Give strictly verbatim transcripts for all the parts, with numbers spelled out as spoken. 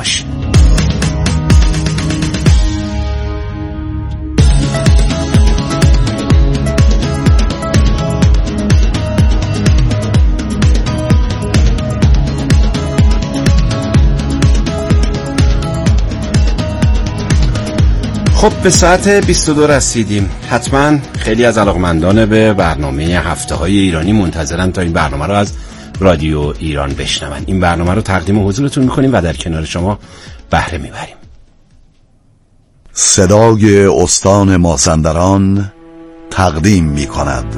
باش. خب به ساعت بیست و دو رسیدیم. حتما خیلی از علاقمندان به برنامه هفته های ایرانی منتظرن تا این برنامه رو از رادیو ایران بشنون. این برنامه رو تقدیم حضورتون میکنیم و در کنار شما بهره میبریم. صدای استان مازندران تقدیم میکند.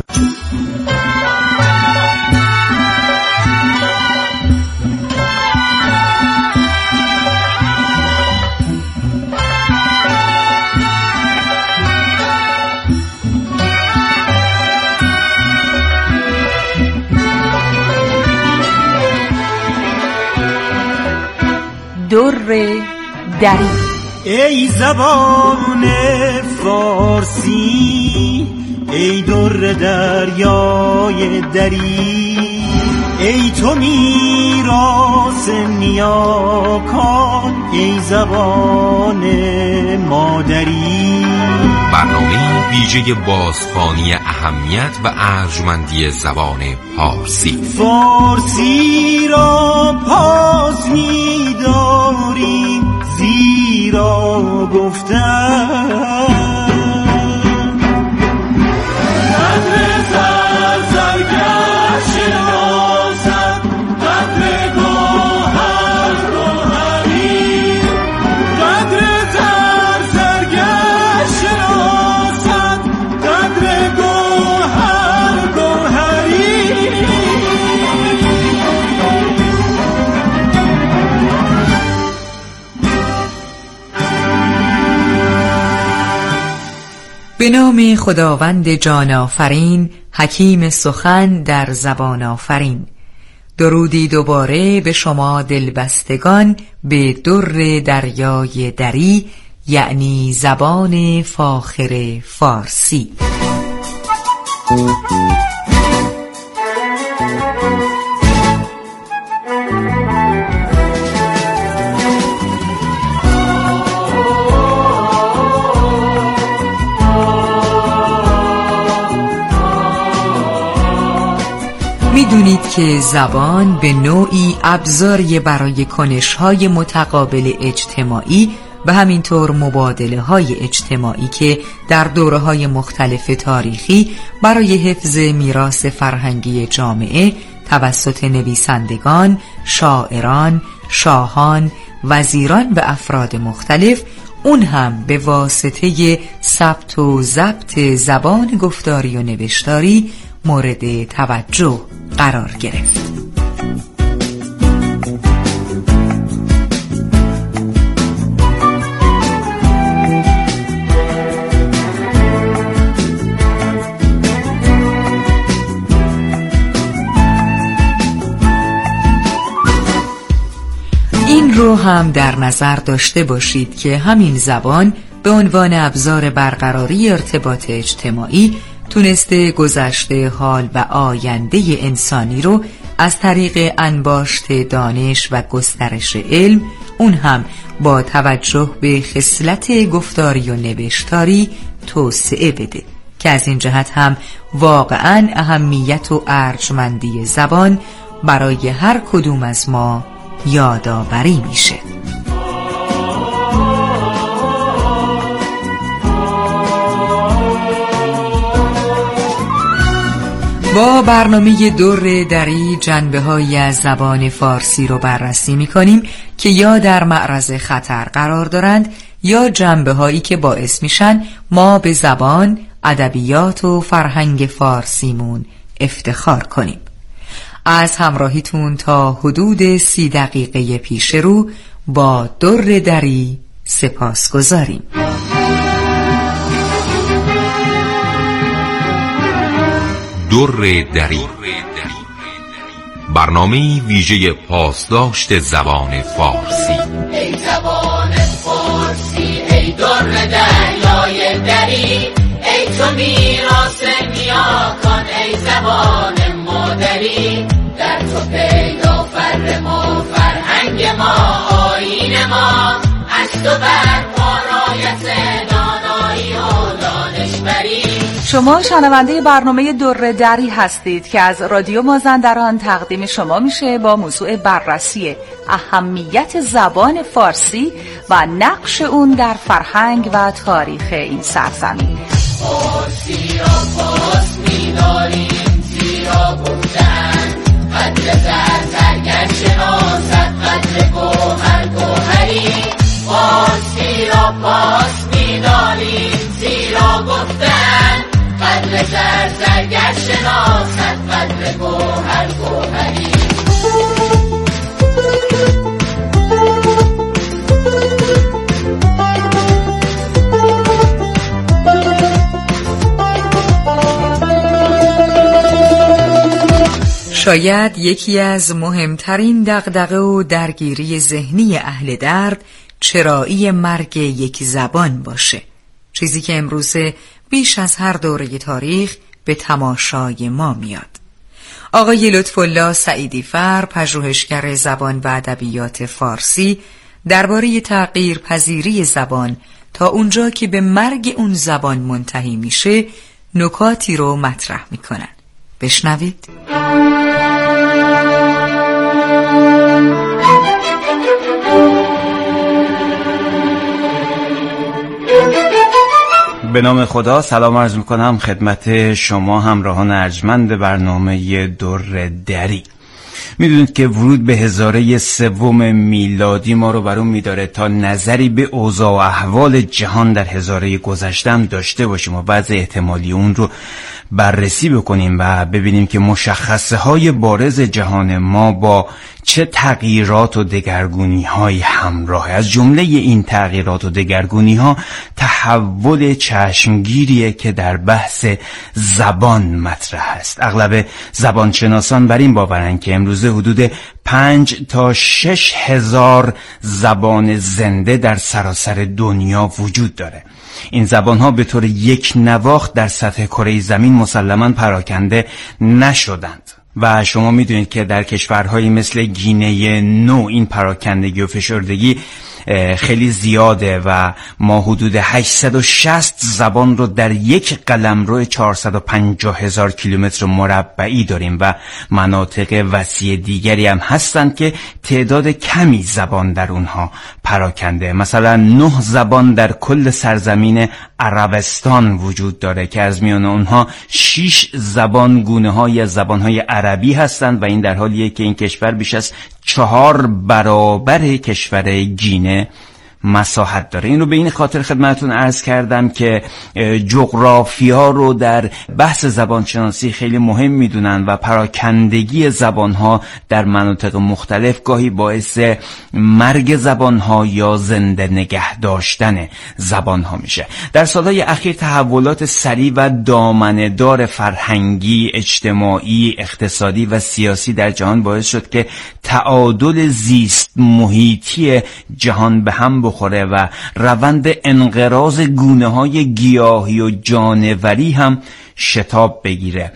در دری. ای زبان فارسی، ای در دریای دری، ای تو میراث نیاکان، ای زبان مادری. برنامه ویژه بازخوانی اهمیت و ارجمندی زبان فارسی. فارسی را پاس می‌داریم زیرا گفتن به نام خداوند جان آفرین، حکیم سخن در زبان آفرین. درودی دوباره به شما دلبستگان به در دریای دری، یعنی زبان فاخر فارسی. میدونید که زبان به نوعی ابزاری برای کنش‌های متقابل اجتماعی و همینطور مبادله‌های اجتماعی که در دوره‌های مختلف تاریخی برای حفظ میراث فرهنگی جامعه توسط نویسندگان، شاعران، شاهان، وزیران و افراد مختلف، اون هم به واسطه ثبت و ضبط زبان گفتاری و نوشتاری مورد توجه قرار گرفت. این رو هم در نظر داشته باشید که همین زبان به عنوان ابزار برقراری ارتباط اجتماعی تونسته گذشته، حال و آینده انسانی رو از طریق انباشت دانش و گسترش علم، اون هم با توجه به خصلت گفتاری و نوشتاری توسعه بده که از این جهت هم واقعاً اهمیت و ارجمندی زبان برای هر کدوم از ما یادآوری میشه. با برنامه در دری جنبه‌هایی از زبان فارسی رو بررسی می‌کنیم که یا در معرض خطر قرار دارند یا جنبه‌هایی که باعث میشن ما به زبان، ادبیات و فرهنگ فارسیمون افتخار کنیم. از همراهیتون تا حدود سی دقیقه پیش رو با در دری سپاس گذاریم. در دری، برنامه ویژه پاسداشت زبان فارسی. ای زبان فارسی، ای در دریای دری، ای تو میراث نیاکان، ای زبان مادری. در تو پیدا فر ما، فرهنگ ما، آیین ما، و بر پارایت دانایی و دانشوری. شما شنونده برنامه در دری هستید که از رادیو مازندران تقدیم شما میشه با موضوع بررسی اهمیت زبان فارسی و نقش اون در فرهنگ و تاریخ این سرزمین. فارسی را پاس می‌داریم زیرا گفتن قدر زر زرگر شناسد قدر گوهر گوهری. فارسی را پاس می‌داریم زیرا گفتن قدر زر زرگر شناسد قدر گوهر گوهری. شاید یکی از مهمترین دغدغه و درگیری ذهنی اهل درد چرایی مرگ یک زبان باشه، چیزی که امروزه بیش از هر دوره تاریخ به تماشای ما میاد. آقای لطف‌الله سعیدی فر، پژوهشگر زبان و ادبیات فارسی، درباره تغییر پذیری زبان تا اونجا که به مرگ اون زبان منتهی میشه نکاتی رو مطرح میکنن. بشنوید. به نام خدا سلام عرض میکنم خدمت شما همراهان ارجمند برنامه در دری. میدونید که ورود به هزاره سوم میلادی ما رو برون میداره تا نظری به اوضاع و احوال جهان در هزاره گذشته هم داشته باشیم و بعض احتمالی اون رو بررسی بکنیم و ببینیم که مشخصه های بارز جهان ما با چه تغییرات و دگرگونی های همراه. از جمله این تغییرات و دگرگونی ها تحول چشمگیریه که در بحث زبان مطرح است. اغلب زبانشناسان بر این باورند که امروزه حدود پنج تا شش هزار زبان زنده در سراسر دنیا وجود داره. این زبانها به طور یک نواخت در سطح کره زمین مسلماً پراکنده نشدند و شما میدونید که در کشورهایی مثل گینه نو این پراکندگی و فشردگی خیلی زیاده و ما حدود هشتصد و شصت زبان رو در یک قلمرو چهارصد و پنجاه هزار کیلومتر مربعی داریم و مناطق وسیع دیگری هم هستند که تعداد کمی زبان در اونها پراکنده. مثلا نه زبان در کل سرزمین عربستان وجود داره که از میان اونها شش زبان گونه های از زبان های عربی هستند و این در حالیه که این کشور بیش از چهار برابر کشور گینه مساحت داره. این رو به این خاطر خدمتتون عرض کردم که جغرافیا رو در بحث زبانشناسی خیلی مهم میدونن و پراکندگی زبانها در مناطق مختلف گاهی باعث مرگ زبانها یا زنده نگه داشتن زبانها میشه. در سالهای اخیر تحولات سریع و دامنه‌دار فرهنگی، اجتماعی، اقتصادی و سیاسی در جهان باعث شد که تعادل زیست محیطی جهان به هم بخوره و روند انقراض گونه‌های گیاهی و جانوری هم شتاب بگیره.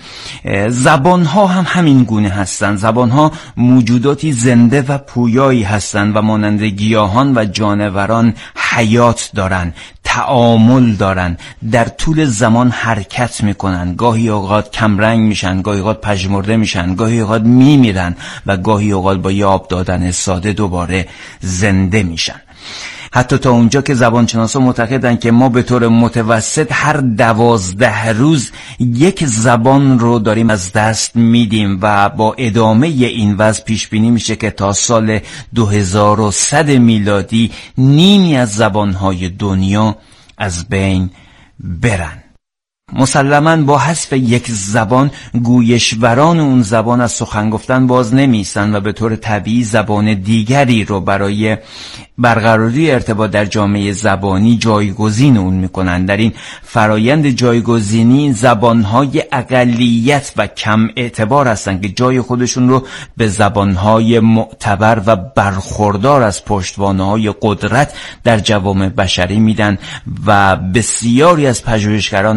زبانها هم همین گونه هستند. زبانها موجوداتی زنده و پویایی هستند و مانند گیاهان و جانوران حیات دارن، تعامل دارن، در طول زمان حرکت میکنن، گاهی اوقات کمرنگ میشن، گاهی اوقات پژمرده میشن، گاهی اوقات میمیرن و گاهی اوقات با یه آب دادن ساده دوباره زنده میشن. حتی تا اونجا که زبانشناسا معتقدن که ما به طور متوسط هر دوازده روز یک زبان رو داریم از دست میدیم و با ادامه این وضع پیش بینی میشه که تا سال دو هزار و صد میلادی نیمی از زبانهای دنیا از بین برن. مسلماً با حذف یک زبان گویشوران اون زبان از سخن گفتن باز نمیستن و به طور طبیعی زبان دیگری رو برای برقراری ارتباط در جامعه زبانی جایگزین اون میکنن. در این فرایند جایگزینی زبانهای اقلیت و کم اعتبار هستن که جای خودشون رو به زبانهای معتبر و برخوردار از پشتوانه‌های قدرت در جوامع بشری میدن و بسیاری از پژوهشگران عرصه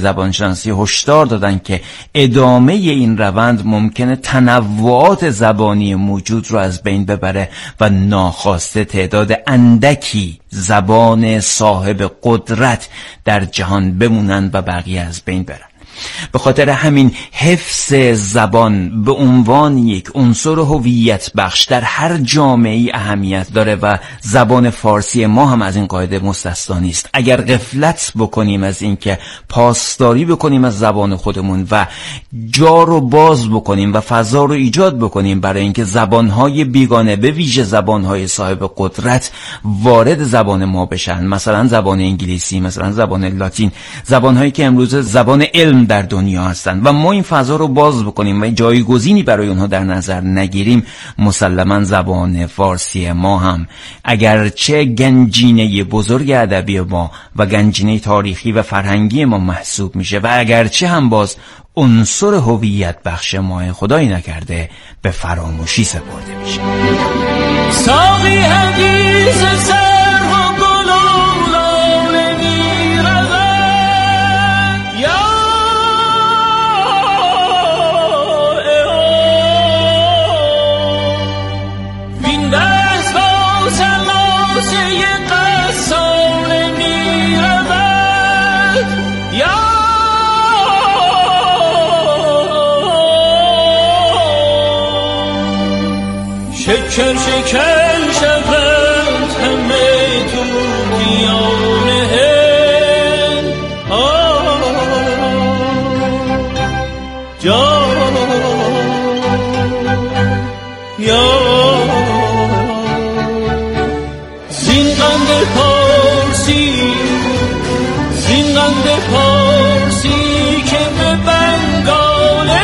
زبانشناسی هشدار دادن که ادامه این روند ممکنه تنوعات زبانی موجود رو از بین ببره و ناخواسته تعداد اندکی زبان صاحب قدرت در جهان بمونن و بقیه از بین برن. به خاطر همین حفظ زبان به عنوان یک عنصر هویت بخش در هر جامعه‌ای اهمیت داره و زبان فارسی ما هم از این قاعده مستثنا نیست. اگر غفلت بکنیم از این که پاسداری بکنیم از زبان خودمون و جا رو باز بکنیم و فضا رو ایجاد بکنیم برای اینکه زبانهای بیگانه به ویژه زبانهای صاحب قدرت وارد زبان ما بشن، مثلا زبان انگلیسی، مثلا زبان لاتین، زبانهایی که امروز زبان علم در دنیا هستن و ما این فضا رو باز بکنیم و جایگزینی برای اونها در نظر نگیریم، مسلما زبان فارسی ما هم اگرچه گنجینه بزرگ ادبی ما و گنجینه تاریخی و فرهنگی ما محسوب میشه و اگرچه هم باز عنصر هویت بخش ما خدایی نکرده به فراموشی سپرده میشه. ساقی حدیث سر و گلولان میرود یا بین دست با سلاسه قصال میرود یا شکر شکر شود همه تو دیانه جا یا زین قند پارسی زین قند پارسی که به بنگال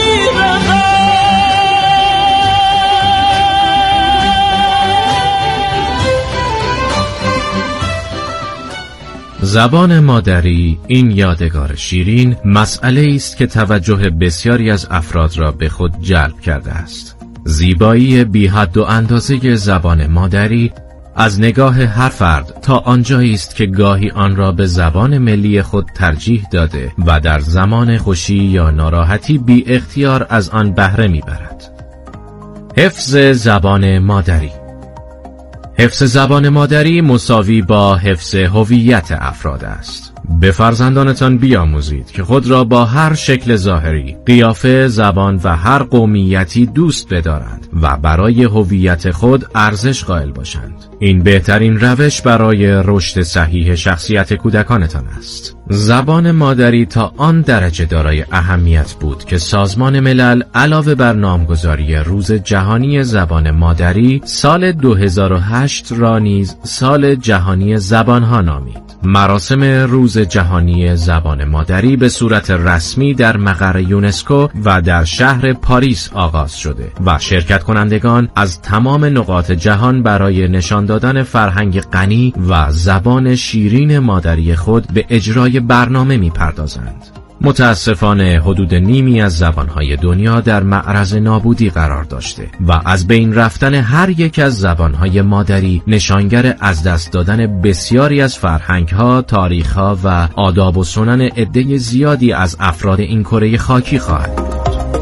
زبان مادری، این یادگار شیرین، مسئله است که توجه بسیاری از افراد را به خود جلب کرده است. زیبایی بی حد و اندازه زبان مادری از نگاه هر فرد تا آنجایی است که گاهی آن را به زبان ملی خود ترجیح داده و در زمان خوشی یا ناراحتی بی اختیار از آن بهره میبرد. حفظ زبان مادری. حفظ زبان مادری مساوی با حفظ هویت افراد است. به فرزندانتان بیاموزید که خود را با هر شکل ظاهری، قیافه، زبان و هر قومیتی دوست بدارند و برای هویت خود ارزش قائل باشند. این بهترین روش برای رشد صحیح شخصیت کودکانتان است. زبان مادری تا آن درجه دارای اهمیت بود که سازمان ملل علاوه بر نامگذاری روز جهانی زبان مادری، سال دو هزار و هشت را نیز سال جهانی زبانها نامید. مراسم روز جهانی زبان مادری به صورت رسمی در مقر یونسکو و در شهر پاریس آغاز شده و شرکت کنندگان از تمام نقاط جهان برای نشان دادن فرهنگ غنی و زبان شیرین مادری خود به اجرای برنامه می‌پردازند. متاسفانه حدود نیمی از زبانهای دنیا در معرض نابودی قرار داشته و از بین رفتن هر یک از زبانهای مادری نشانگر از دست دادن بسیاری از فرهنگها، تاریخها و آداب و سنن عده زیادی از افراد این کره خاکی خواهد بود.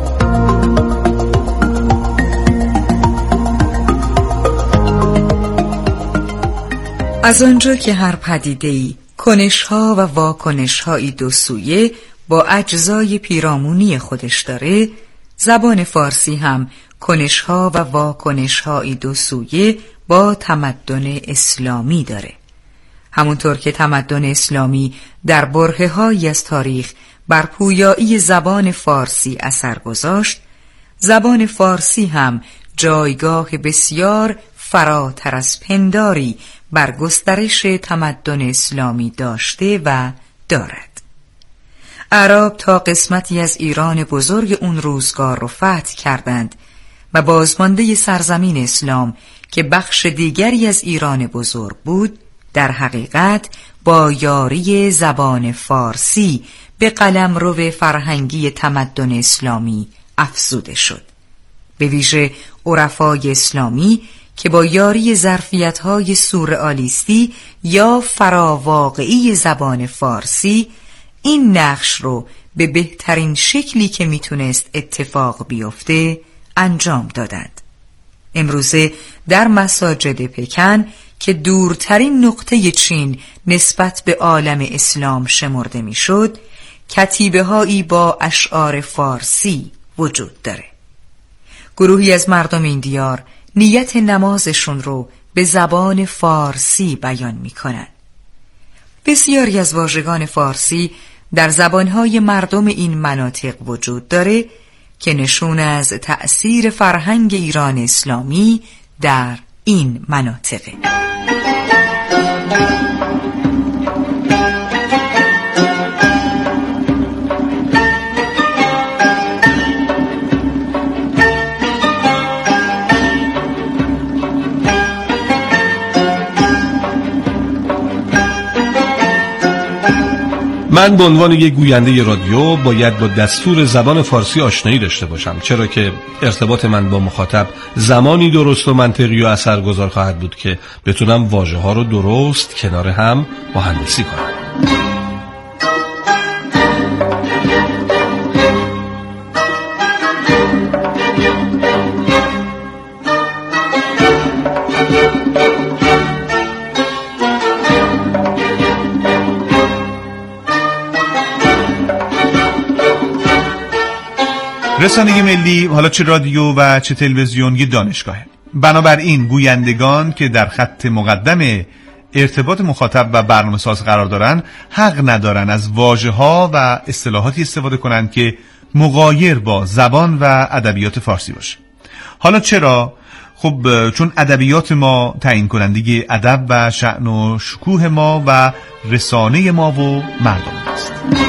از آنجا که هر پدیده‌ای کنش‌ها و واکنش‌هایی دو سویه با اجزای پیرامونی خودش داره، زبان فارسی هم کنش‌ها و واکنش‌هایی دو سویه با تمدن اسلامی داره. همونطور که تمدن اسلامی در برهه‌هایی از تاریخ بر پویایی زبان فارسی اثر گذاشت، زبان فارسی هم جایگاه بسیار فراتر از پنداری بر گسترش تمدن اسلامی داشته و دارد. عرب تا قسمتی از ایران بزرگ اون روزگار رو فتح کردند و بازمانده سرزمین اسلام که بخش دیگری از ایران بزرگ بود، در حقیقت با یاری زبان فارسی به قلمرو فرهنگی تمدن اسلامی افزوده شد. به ویژه عرفای اسلامی که با یاری ظرفیت‌های سورئالیستی یا فراواقعی زبان فارسی این نقش رو به بهترین شکلی که میتونست اتفاق بیفته انجام دادند. امروزه در مساجد پکن که دورترین نقطه چین نسبت به عالم اسلام شمرده میشد، کتیبه هایی با اشعار فارسی وجود داره. گروهی از مردم این دیار نیت نمازشون رو به زبان فارسی بیان میکنن. بسیاری از واژگان فارسی در زبانهای مردم این مناطق وجود داره که نشون از تأثیر فرهنگ ایران اسلامی در این مناطقه. من به عنوان یک گوینده رادیو باید با دستور زبان فارسی آشنایی داشته باشم، چرا که ارتباط من با مخاطب زمانی درست و منطقی و اثرگذار خواهد بود که بتونم واژه ها رو درست کنار هم مهندسی کنم. رسانه ملی، حالا چه رادیو و چه تلویزیون، یه دانشگاهه. بنابراین گویندگان که در خط مقدم ارتباط مخاطب و برنامه ساز قرار دارن حق ندارن از واژه‌ها و اصطلاحاتی استفاده کنن که مغایر با زبان و ادبیات فارسی باشه. حالا چرا؟ خب چون ادبیات ما تعیین کننده ادب و شأن و شکوه ما و رسانه ما و مردم است.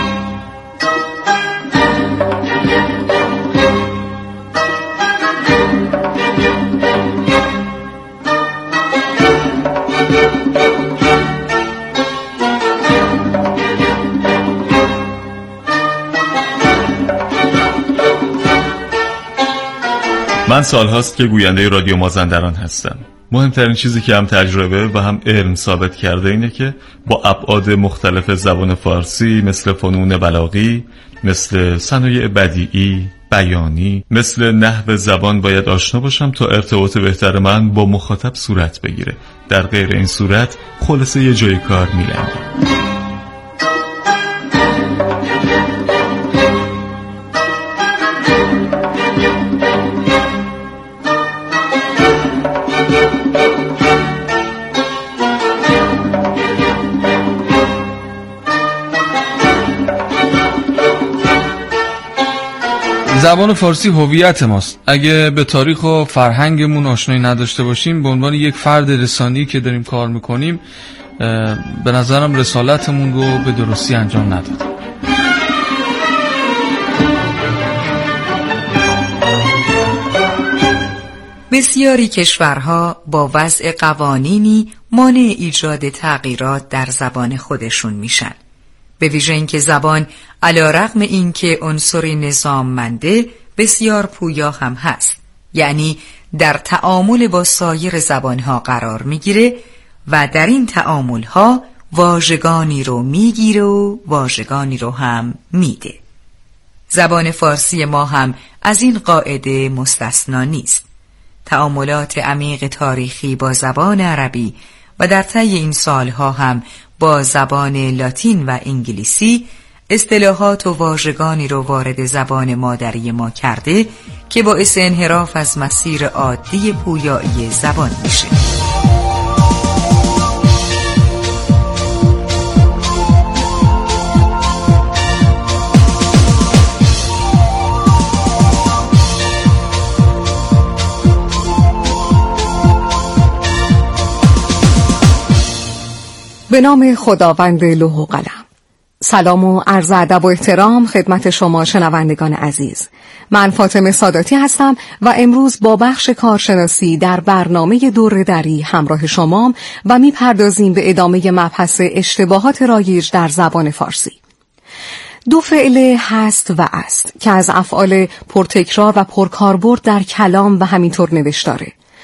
من سالهاست که گوینده رادیو مازندران هستم. مهمترین چیزی که هم تجربه و هم علم ثابت کرده اینه که با ابعاد مختلف زبان فارسی مثل فنون بلاغی، مثل صنایع بدیعی، بیانی، مثل نحو زبان باید آشنا باشم تا ارتباط بهتر من با مخاطب صورت بگیره. در غیر این صورت خلاصه یه جای کار میلنگه. زبان فارسی هویت ماست. اگه به تاریخ و فرهنگمون آشنایی نداشته باشیم، به عنوان یک فرد رسانی که داریم کار میکنیم، به نظرم رسالتمون رو به درستی انجام ندادیم. بسیاری کشورها با وضع قوانینی مانع ایجاد تغییرات در زبان خودشون میشن. به ویژه اینکه زبان علی‌رغم اینکه عنصری نظاممنده بسیار پویا هم هست، یعنی در تعامل با سایر زبانها قرار میگیره و در این تعاملها واژگانی رو میگیره و واژگانی رو هم میده. زبان فارسی ما هم از این قاعده مستثنا نیست. تعاملات عمیق تاریخی با زبان عربی و در طی این سالها هم با زبان لاتین و انگلیسی اصطلاحات و واژگانی رو وارد زبان مادری ما کرده که باعث انحراف از مسیر عادی پویایی زبان میشه. به نام خداوند لوح و قلم. سلام و عرض ادب و احترام خدمت شما شنوندگان عزیز. من فاطمه ساداتی هستم و امروز با بخش کارشناسی در برنامه دوره دری همراه شمام و میپردازیم به ادامه مبحث اشتباهات رایج در زبان فارسی. دو فعل هست و است که از افعال پرتکرار و پرکاربرد در کلام و همینطور نوشتاره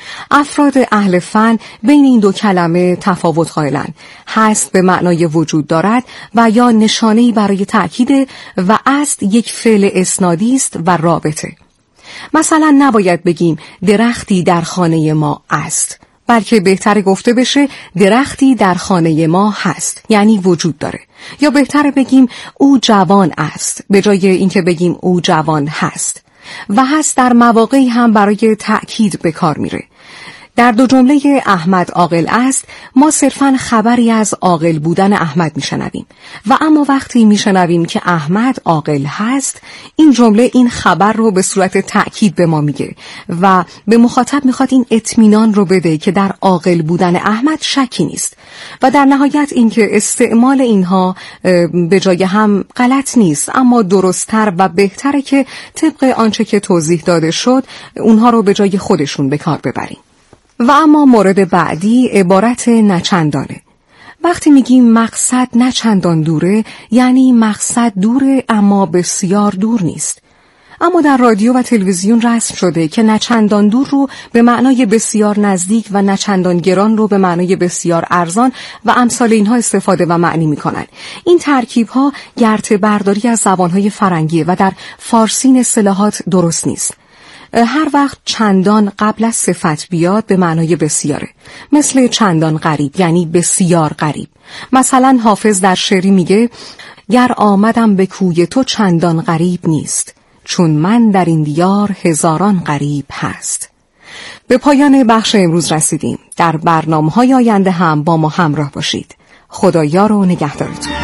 افراد اهل فن بین این دو کلمه تفاوت قائلند. هست به معنای وجود دارد و یا نشانه‌ای برای تأکید و است یک فعل اسنادی است و رابطه. مثلا نباید بگیم درختی در خانه ما است، بلکه بهتره گفته بشه درختی در خانه ما هست، یعنی وجود داره. یا بهتره بگیم او جوان است به جای اینکه بگیم او جوان هست. و هست در مواقعی هم برای تأکید به کار میره. در دو جمله احمد عاقل است ما صرفاً خبری از عاقل بودن احمد میشنویم و اما وقتی میشنویم که احمد عاقل هست، این جمله این خبر رو به صورت تأکید به ما میگه و به مخاطب میخواد این اطمینان رو بده که در عاقل بودن احمد شکی نیست. و در نهایت اینکه استعمال اینها به جای هم غلط نیست، اما درست‌تر و بهتره که طبق آنچه که توضیح داده شد اونها رو به جای خودشون به کار ببریم. و اما مورد بعدی عبارت نچندانه. وقتی میگیم مقصد نچندان دوره، یعنی مقصد دوره اما بسیار دور نیست. اما در رادیو و تلویزیون رسم شده که نچندان دور رو به معنای بسیار نزدیک و نچندان گران رو به معنای بسیار ارزان و امثال اینها استفاده و معنی میکنن. این ترکیب ها گرته برداری از زبانهای فرنگیه و در فارسی این اصطلاحات درست نیست. هر وقت چندان قبل از صفت بیاد به معنای بسیاره، مثل چندان غریب یعنی بسیار غریب. مثلا حافظ در شعری میگه گر آمدم به کوی تو چندان غریب نیست، چون من در این دیار هزاران غریب هست. به پایان بخش امروز رسیدیم. در برنامه‌های آینده هم با ما همراه باشید. خدایا رو نگهدارتون.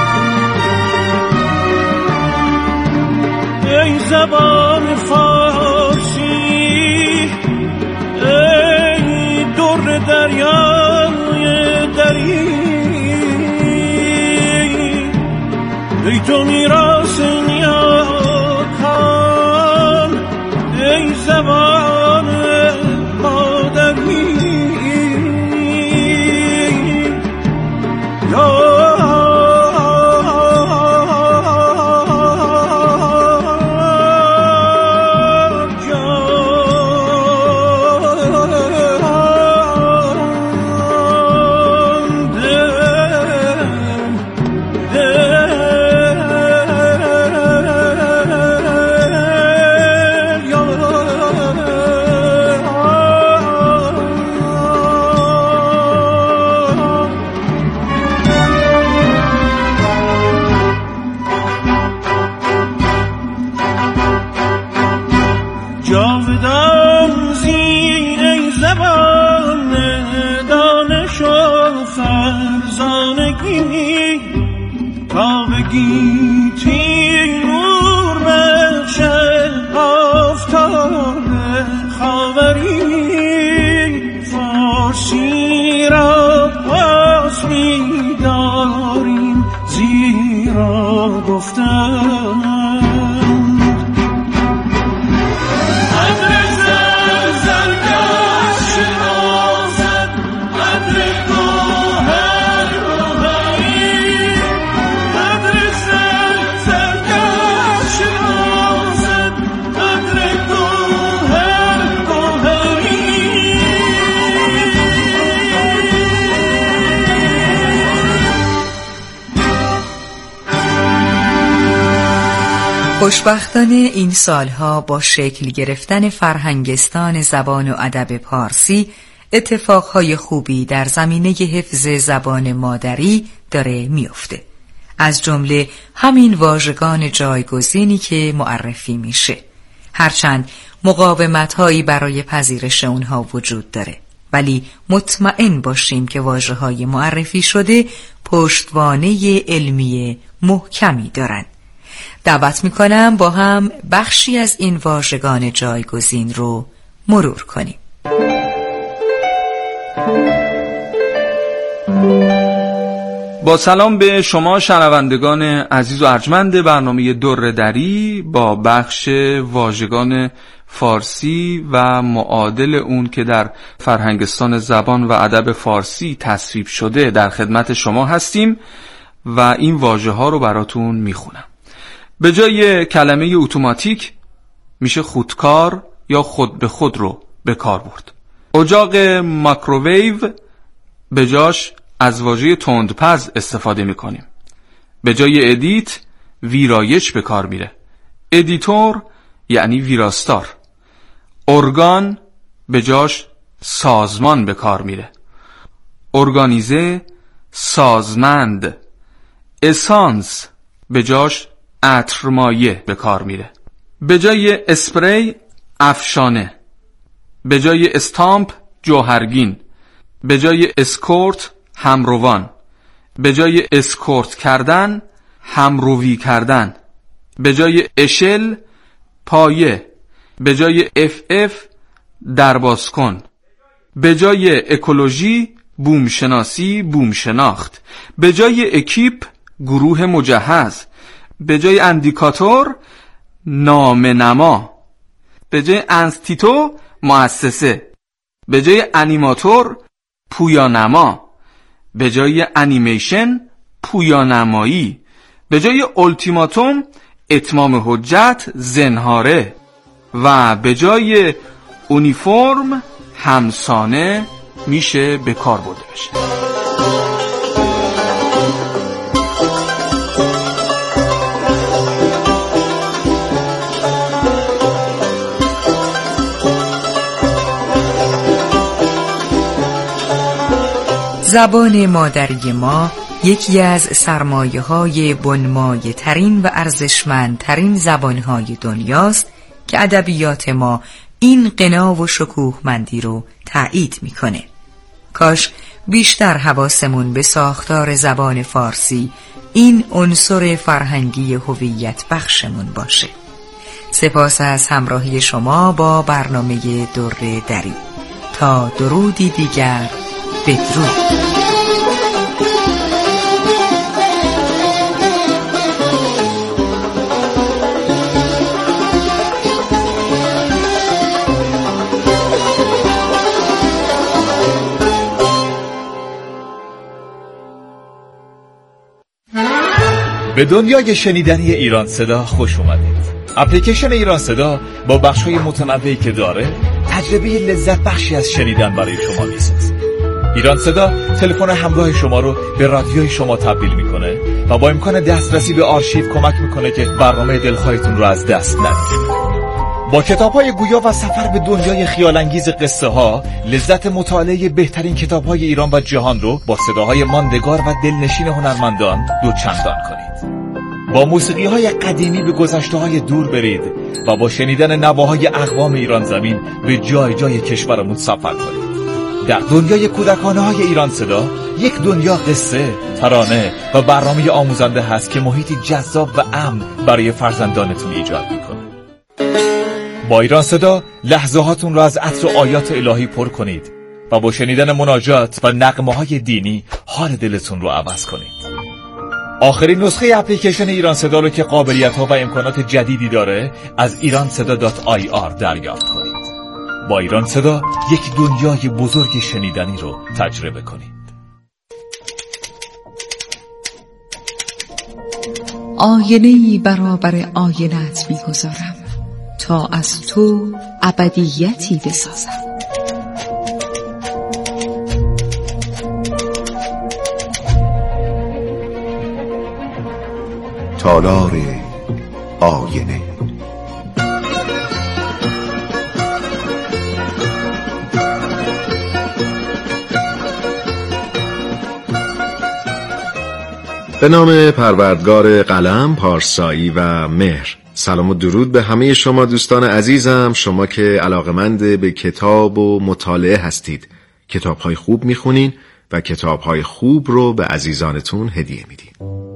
ای زبان فارسی، ای در دریای دری، ای تو میراث نیاکان، ای زبان مادری، یا جاودان زی ای زبان دانش و فرزانگی، تا بگیتی نور بخش آفتاب خاوری، فارسی را پاس می داریم زیرا گفتن خوشبختانه این سالها با شکل گرفتن فرهنگستان زبان و ادب پارسی اتفاقهای خوبی در زمینه حفظ زبان مادری داره میفته. از جمله همین واژگان جایگزینی که معرفی میشه. هرچند مقاومت‌هایی برای پذیرش اونها وجود داره، ولی مطمئن باشیم که واژه‌های معرفی شده پشتوانه علمی محکمی دارن. دعوت میکنم با هم بخشی از این واژگان جایگزین رو مرور کنیم. با سلام به شما شنوندگان عزیز و ارجمند برنامه در دری با بخش واژگان فارسی و معادل اون که در فرهنگستان زبان و ادب فارسی تصویب شده در خدمت شما هستیم و این واژه ها رو براتون میخونم. به جای کلمه اتوماتیک میشه خودکار یا خود به خود رو به کار برد. اجاق مایکروویو به جاش از واژه تندپز استفاده میکنیم. به جای ادیت ویرایش به کار میره. ادیتور یعنی ویراستار. ارگان به جاش سازمان به کار میره. ارگانیزه سازمند. اسانس به جاش عطرمایه به کار میره. به جای اسپری افشانه. به جای استامپ جوهرگین. به جای اسکورت همروان. به جای اسکورت کردن همروی کردن. به جای اشل پایه. به جای اف اف درباز کن. به جای اکولوژی بوم شناسی بوم شناخت. به جای اکیپ گروه مجهز. به جای اندیکاتور نامنما. به جای انستیتو مؤسسه. به جای انیماتور پویانما. به جای انیمیشن پویانمایی. به جای التیماتوم اتمام حجت زنهاره. و به جای اونیفرم همسانه میشه به کار برده بشه. زبان مادری ما یکی از سرمایه های بنمایه ترین و ارزشمندترین زبان های دنیاست که ادبیات ما این غنا و شکوهمندی رو تایید میکنه. کاش بیشتر حواسمون به ساختار زبان فارسی این عنصر فرهنگی هویت بخشمون باشه. سپاس از همراهی شما با برنامه در دری. تا درودی دیگر، بدرود. به دنیای شنیدنی ایران صدا خوش اومدید. اپلیکیشن ایران صدا با بخش‌های متنوعی که داره تجربه لذت بخشی از شنیدن برای شما میسازه. ایران صدا تلفن همراه شما رو به رادیوی شما تبدیل میکنه و با امکان دسترسی به آرشیو کمک میکنه که برنامه دلخواهتون رو از دست ندید. با کتاب‌های گویا و سفر به دنیای خیال‌انگیز قصه ها لذت مطالعه بهترین کتاب‌های ایران و جهان رو با صداهای ماندگار و دلنشین هنرمندان دوچندان کنید. با موسیقی‌های قدیمی به گذشته‌های دور برید و با شنیدن نواهای اقوام ایران زمین به جای جای کشورمون سفر کنید. در دنیای کودکانه‌های ایران صدا یک دنیا قصه، ترانه و برنامه آموزنده هست که محیطی جذاب و امن برای فرزندانتون ایجاد می‌کنه. با ایران صدا لحظه هاتون را از عطر و آیات الهی پر کنید و با شنیدن مناجات و نغمه‌های دینی حال دلتون رو عوض کنید. آخرین نسخه اپلیکیشن ایران صدا رو که قابلیت‌ها و امکانات جدیدی داره از ایران صدا دات آی آر دریافت کنید. با ایران صدا یک دنیای بزرگ شنیدنی رو تجربه کنید. آینه‌ای برابر آینه‌ات می‌گذارم تا از تو ابدیتی بسازم. تالار آینه. به نام پروردگار قلم، پارسایی و مهر. سلام و درود به همه شما دوستان عزیزم، شما که علاقمند به کتاب و مطالعه هستید، کتاب‌های خوب میخونین و کتاب‌های خوب رو به عزیزانتون هدیه میدین.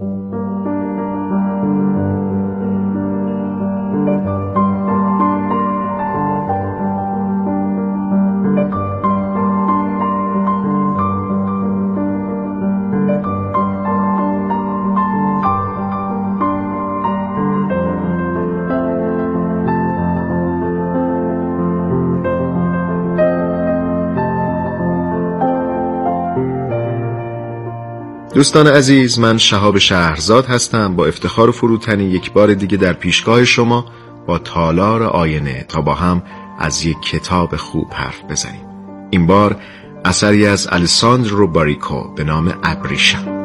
دوستان عزیز، من شهاب شهرزاد هستم، با افتخار و فروتنی یک بار دیگه در پیشگاه شما با تالار آینه تا با هم از یک کتاب خوب حرف بزنیم. این بار اثری از الیساندرو باریکو به نام ابریشم.